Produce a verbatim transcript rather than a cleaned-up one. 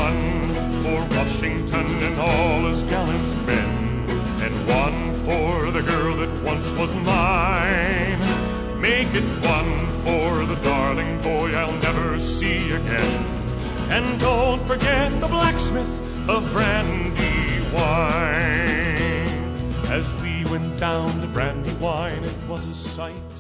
one for Washington and all his gallant men, and one for the girl that once was mine. Make it one for the darling boy I'll never see again, and don't forget the blacksmith of Brandywine. As we went down to Brandywine, it was a sight